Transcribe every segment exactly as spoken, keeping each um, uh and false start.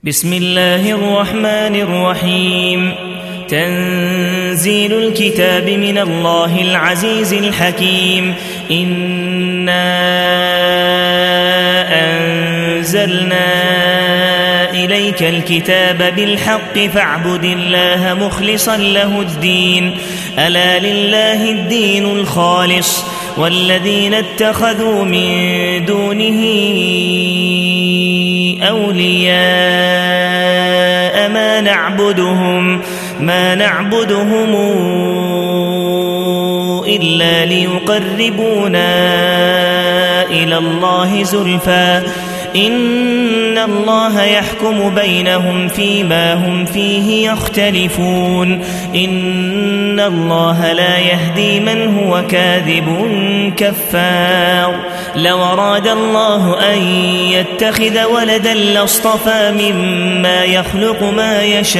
بسم الله الرحمن الرحيم تنزيل الكتاب من الله العزيز الحكيم إنا أنزلنا إليك الكتاب بالحق فاعبد الله مخلصا له الدين ألا لله الدين الخالص والذين اتخذوا من دونه أولياء ما نعبدهم ما نعبدهم إلا ليقربونا إلى الله زلفى إن الله يحكم بينهم فيما هم فيه يختلفون إن الله لا يهدي من هو كاذب كفار لو أراد الله أن يتخذ ولدا لاصطفى مما يخلق ما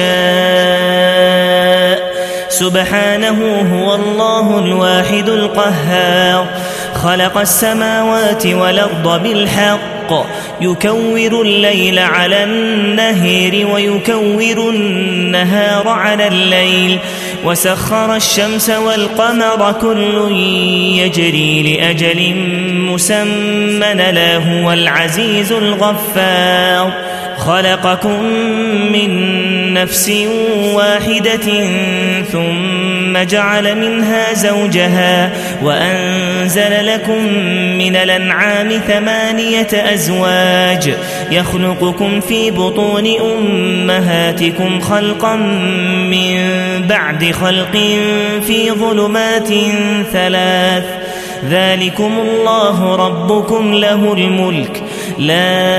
يشاء سبحانه هو الله الواحد القهار خلق السماوات والأرض بالحق يكور الليل على النهار ويكور النهار على الليل وسخر الشمس والقمر كل يجري لأجل مسمى لا هو العزيز الغفار خلقكم من نفس واحدة ثم جعل منها زوجها وأنزل لكم من الأنعام ثمانية أزواج يخلقكم في بطون أمهاتكم خلقا من بعد خلق في ظلمات ثلاث ذلكم الله ربكم له الملك لا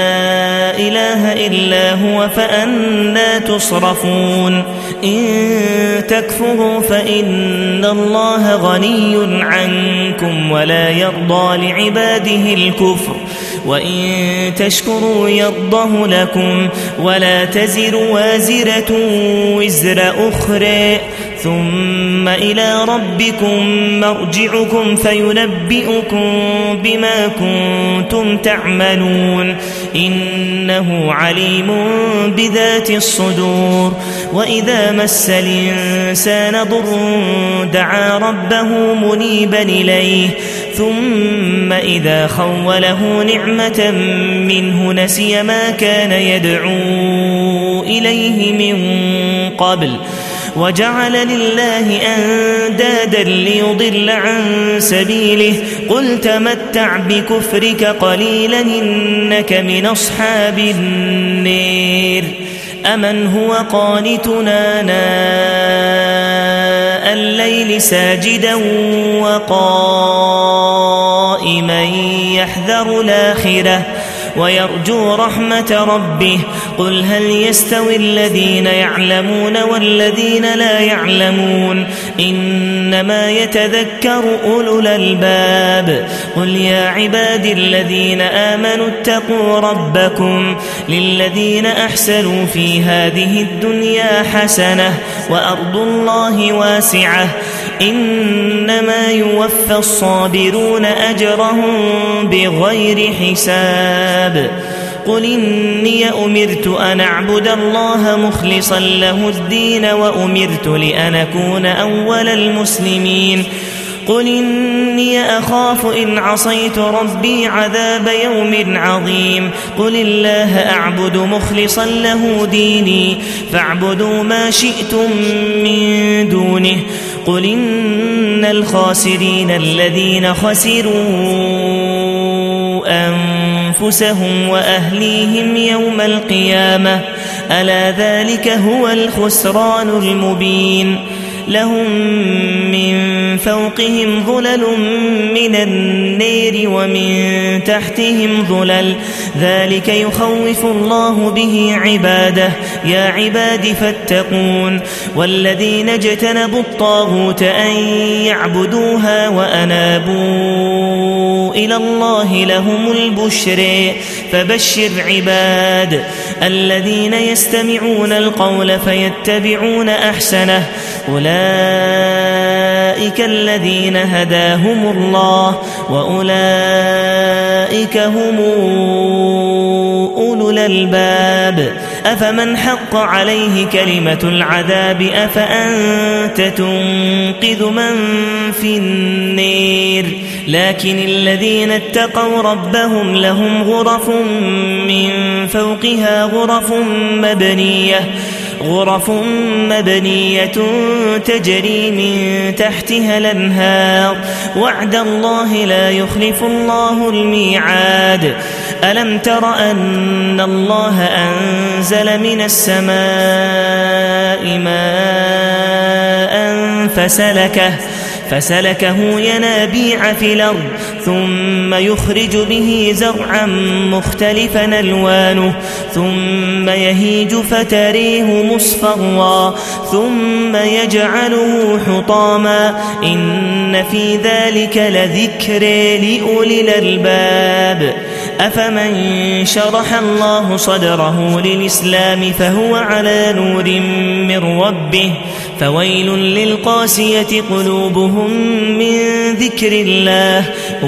إله إلا هو فأنى تصرفون إن تكفروا فإن الله غني عنكم ولا يرضى لعباده الكفر وإن تشكروا يرضه لكم ولا تزر وازرة وزر أخرى ثم إلى ربكم مرجعكم فينبئكم بما كنتم تعملون إنه عليم بذات الصدور وإذا مس الإنسان ضر دعا ربه منيبا إليه ثم إذا خوله نعمة منه نسي ما كان يدعو إليه من قبل وجعل لله أندادا ليضل عن سبيله قل تمتع بكفرك قليلا إنك من أصحاب النير أمن هو قانتنا ناء الليل ساجدا وقائما يحذر الآخرة ويرجو رحمة ربه قل هل يستوي الذين يعلمون والذين لا يعلمون إنما يتذكر أولو الألباب قل يا عبادي الذين آمنوا اتقوا ربكم للذين أحسنوا في هذه الدنيا حسنة وأرض الله واسعة إنما يوفى الصابرون أجرهم بغير حساب قل إني أمرت أن أعبد الله مخلصا له الدين وأمرت لأن أكون أول المسلمين قل إني أخاف إن عصيت ربي عذاب يوم عظيم قل الله أعبد مخلصا له ديني فاعبدوا ما شئتم من دونه قل إن الخاسرين الذين خسروا أنفسهم وأهليهم يوم القيامة ألا ذلك هو الخسران المبين لهم من فوقهم ظلل من النير ومن تحتهم ظلل ذلك يخوف الله به عباده يا عباد فاتقون والذين اجتنبوا الطاغوت أن يعبدوها وأنابوا إلى الله لهم البشر فبشر عباد الذين يستمعون القول فيتبعون أحسنه أولئك الذين هداهم الله وأولئك هم أولو الألباب أفمن حق عليه كلمة العذاب أفأنت تنقذ من في النير لكن الذين اتقوا ربهم لهم غرف من فوقها غرف مبنية غرف مبنية تجري من تحتها الأنهار وعد الله لا يخلف الله الميعاد ألم تر أن الله أنزل من السماء ماء فسلكه فسلكه ينابيع في الأرض ثم يخرج به زرعا مختلفا ألوانه ثم يهيج فتريه مصفرا ثم يجعله حطاما إن في ذلك لذكر لأولي الألباب أفمن شرح الله صدره للإسلام فهو على نور من ربه فويل للقاسية قلوبهم من ذكر الله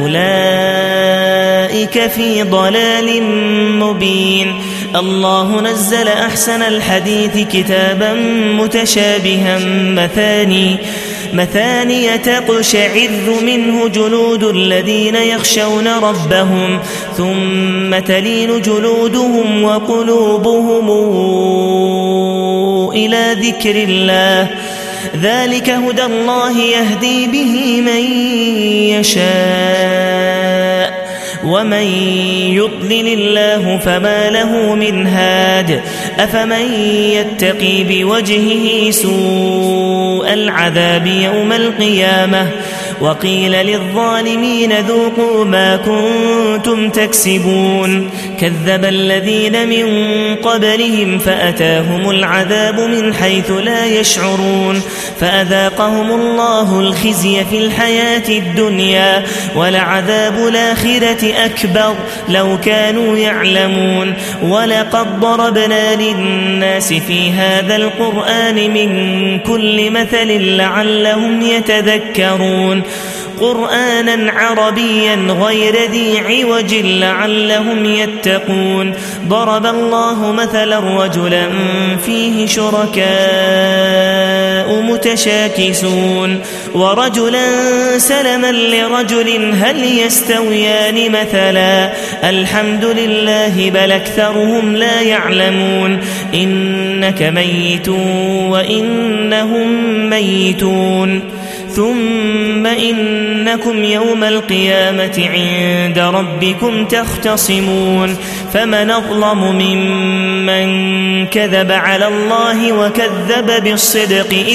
أولئك في ضلال مبين الله نزل أحسن الحديث كتابا متشابها مثاني مثانية تقشعر منه جلود الذين يخشون ربهم ثم تلين جلودهم وقلوبهم إلى ذكر الله ذلك هدى الله يهدي به من يشاء ومن يضلل الله فما له من هاد أفمن يتقي بوجهه سوء العذاب يوم القيامة وقيل للظالمين ذوقوا ما كنتم تكسبون كذب الذين من قبلهم فأتاهم العذاب من حيث لا يشعرون فأذاقهم الله الخزي في الحياة الدنيا ولعذاب الآخرة أكبر لو كانوا يعلمون ولقد ضربنا للناس في هذا القرآن من كل مثل لعلهم يتذكرون قرآنا عربيا غير ذي عوج لعلهم يتقون ضرب الله مثلا رجلا فيه شركاء متشاكسون ورجلا سلما لرجل هل يستويان مثلا الحمد لله بل أكثرهم لا يعلمون إنك ميت وإنهم ميتون ثم إنكم يوم القيامة عند ربكم تختصمون فمن أظلم ممن كذب على الله وكذب بالصدق إذ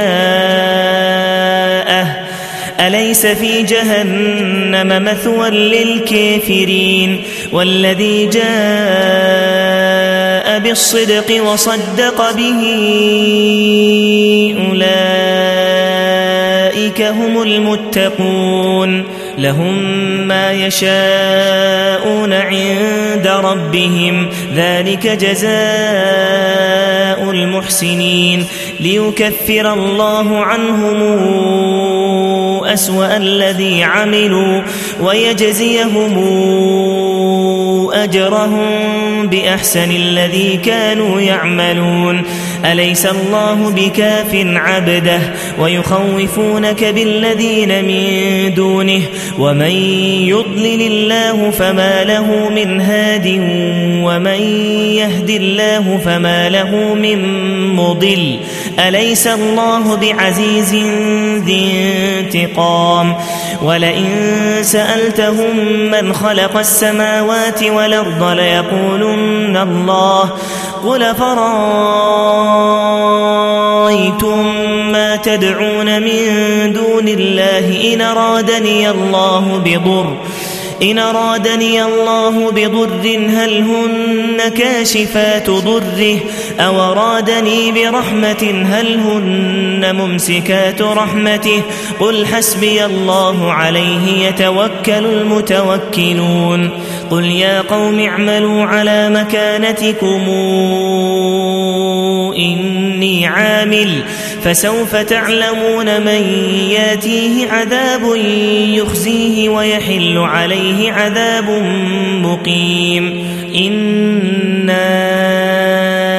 جاءه أليس في جهنم مثوى للكافرين والذي جاء بالصدق وصدق به أولئك هم المتقون لهم ما يشاءون عند ربهم ذلك جزاء المحسنين ليكفر الله عنهم أسوأ الذي عملوا ويجزيهم أجرهم بأحسن الذي كانوا يعملون أليس الله بكاف عبده ويخوفونك بالذين من دونه ومن يضلل الله فما له من هاد ومن يهد الله فما له من مضل أليس الله بعزيز ذي انتقام ولئن سألتهم من خلق السماوات والأرض ليقولن الله قل فرأيتم ما تدعون من دون الله إن أرادني الله بضر إن أرادني الله بضر هل هن كاشفات ضره أو أرادني برحمة هل هن ممسكات رحمته قل حسبي الله عليه يتوكل المتوكلون قل يا قوم اعملوا على مكانتكم إني عامل فسوف تعلمون من ياتيه عذاب يخزيه ويحل عليه عذاب مقيم إنا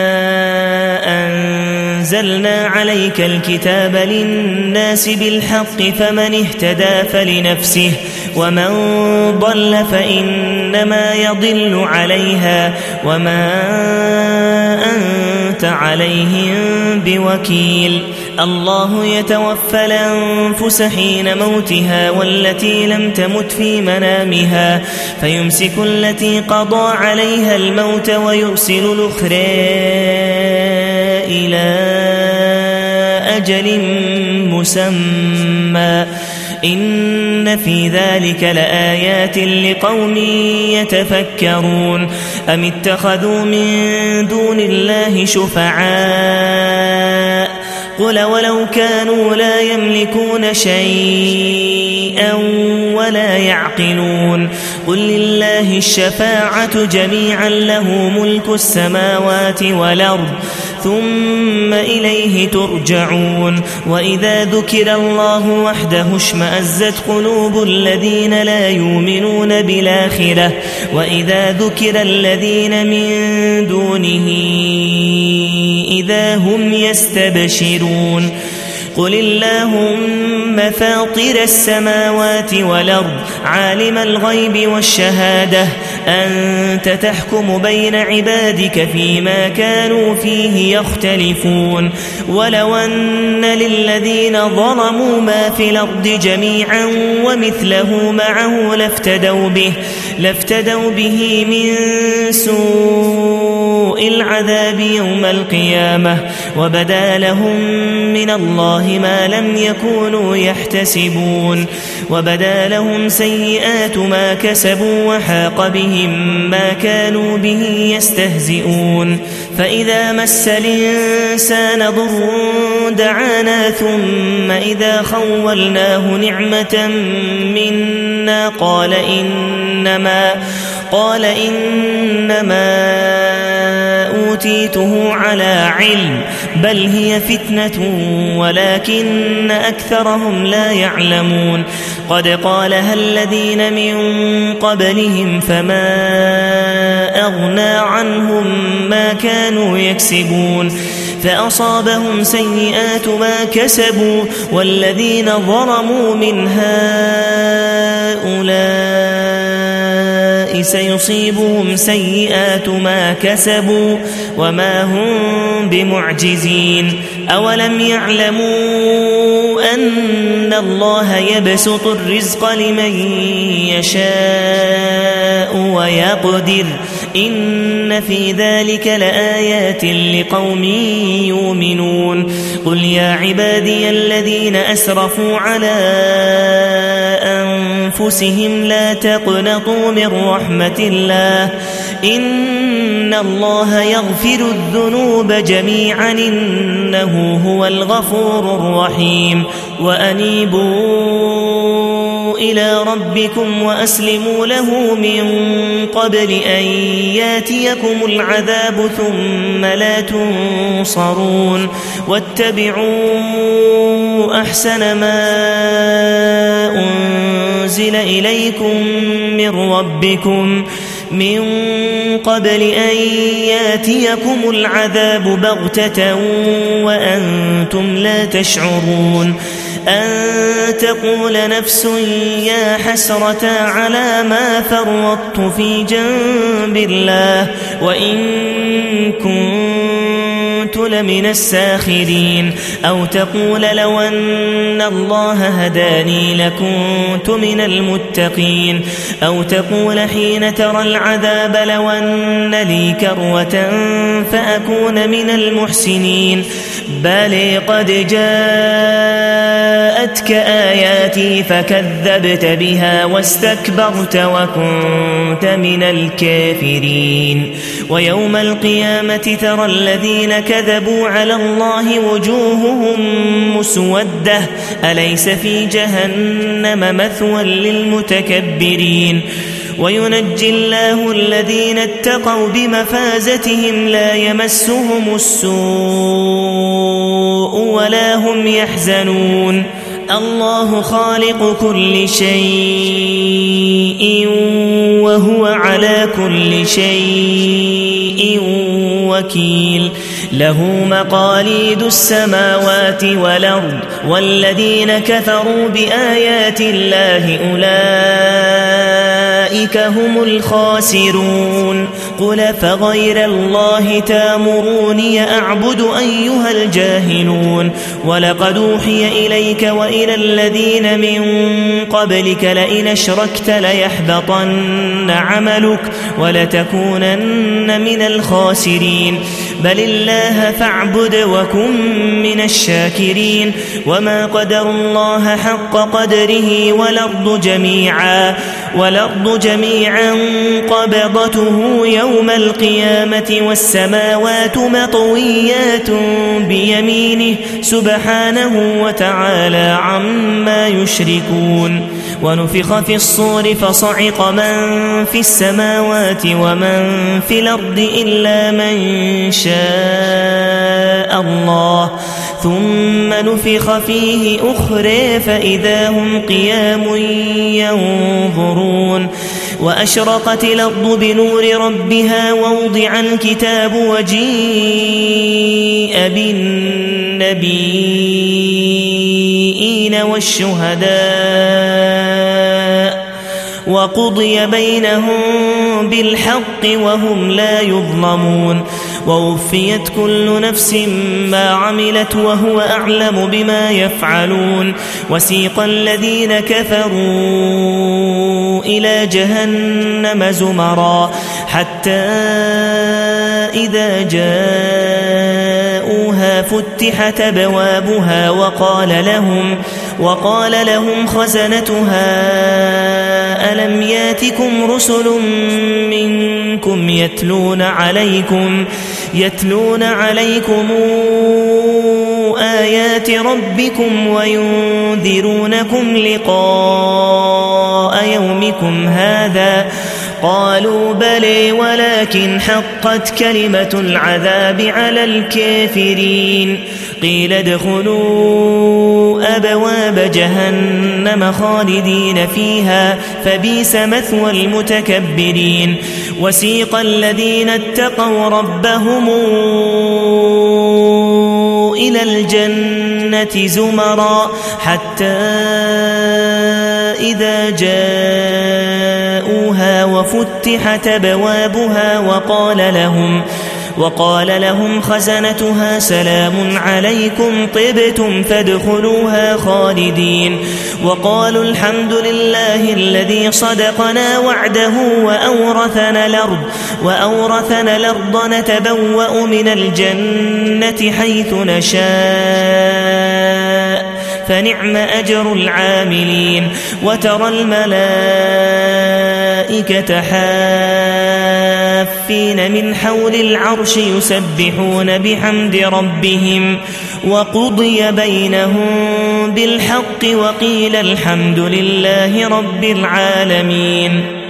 أنزلنا عليك الكتاب للناس بالحق فمن اهتدى فلنفسه ومن ضل فإنما يضل عليها وما أنت عليهم بوكيل. الله يتوفى الأنفس حين موتها والتي لم تمت في منامها فيمسك التي قضى عليها الموت ويرسل الأخرى إلى أجل مسمى إن في ذلك لآيات لقوم يتفكرون. أم اتخذوا من دون الله شفعاء قل ولو كانوا لا يملكون شيئا ولا يعقلون قل لله الشفاعة جميعا له ملك السماوات والأرض ثم إليه ترجعون. وإذا ذكر الله وحده اشمأزت قلوب الذين لا يؤمنون بالآخرة وإذا ذكر الذين من دونه إذا هم يستبشرون. قل اللهم فاطر السماوات والأرض عالم الغيب والشهادة أنت تحكم بين عبادك فيما كانوا فيه يختلفون. ولو أن للذين ظلموا ما في الأرض جميعا ومثله معه لافتدوا به, لافتدوا به من سوء العذاب يوم القيامة وبدا لهم من الله ما لم يكونوا يحتسبون وبدا لهم سيئات ما كسبوا وحاق بهم ما كانوا به يستهزئون. فإذا مس الإنسان ضر دعانا ثم إذا خولناه نعمة منا قال إنما قال إنما أوتيته على علم بل هي فتنة ولكن أكثرهم لا يعلمون. قد قالها الذين من قبلهم فما أغنى عنهم ما كانوا يكسبون فأصابهم سيئات ما كسبوا والذين ظلموا من هؤلاء سيصيبهم سيئات ما كسبوا وما هم بمعجزين. أولم يعلموا أن الله يبسط الرزق لمن يشاء ويقدر إن في ذلك لآيات لقوم يؤمنون. قل يا عبادي الذين أسرفوا على أنفسهم لا تقنطوا من رحمة الله إن الله يغفر الذنوب جميعا إنه هو الغفور الرحيم. وأنيبوا إلى ربكم وأسلموا له من قبل أن ياتيكم العذاب ثم لا تنصرون. واتبعوا أحسن ما أنزل إليكم من ربكم من قبل أن ياتيكم العذاب بغتة وأنتم لا تشعرون أن تقول نفس يا حسرة على ما فرطت في جنب الله وإن كنت لمن الساخرين أو تقول لو أن الله هداني لكنت من المتقين أو تقول حين ترى العذاب لو أن لي كروة فأكون من المحسنين. بل قد جاءتك آياتي فكذبت بها واستكبرت وكنت من الكافرين. ويوم القيامة ترى الذين كذبوا على الله وجوههم مسودة أليس في جهنم مثوى للمتكبرين. وينجي الله الذين اتقوا بمفازتهم لا يمسهم السوء ولا هم يحزنون. الله خالق كل شيء وهو على كل شيء وكيل له مقاليد السماوات والأرض والذين كفروا بآيات الله أولئك هم الخاسرون قل فغير الله تامروني أعبد أيها الجاهلون ولقد أوحي إليك وإلى الذين من قبلك لئن أشركت ليحبطن عملك ولتكونن من الخاسرين بل الله فاعبد وكن من الشاكرين وما قدر الله حق قدره والأرض جميعا والأرض جميعا قبضته يوم القيامة والسماوات مطويات بيمينه سبحانه وتعالى عما يشركون ونفخ في الصور فصعق من في السماوات ومن في الأرض إلا من شاء الله ثم نفخ فيه أخرى فإذا هم قيام ينظرون وأشرقت الأرض بنور ربها ووضع الكتاب وجيء بالنبيين والشهداء وقضي بينهم بالحق وهم لا يظلمون ووفيت كل نفس ما عملت وهو أعلم بما يفعلون وسيق الذين كفروا إلى جهنم زمرا حتى إذا جاءوها فتحت أبوابها وقال لهم وقال لهم خزنتها ألم ياتكم رسل منكم يتلون عليكم يتلون عليكم آيات ربكم وينذرونكم لقاء يومكم هذا قالوا بلى ولكن حقت كلمة العذاب على الكافرين قيل ادخلوا أبواب جهنم خالدين فيها فبئس مثوى المتكبرين وسيق الذين اتقوا ربهم إلى الجنة زمرا حتى إذا جاءوها وفتحت أبوابها وقال لهم وقال لهم خزنتها سلام عليكم طبتم فادخلوها خالدين وقالوا الحمد لله الذي صدقنا وعده وأورثنا الأرض وأورثنا الأرض نتبوأ من الجنة حيث نشاء فنعم أجر العاملين وترى الملائكة حافين من حول العرش يسبحون بحمد ربهم وقضي بينهم بالحق وقيل الحمد لله رب العالمين.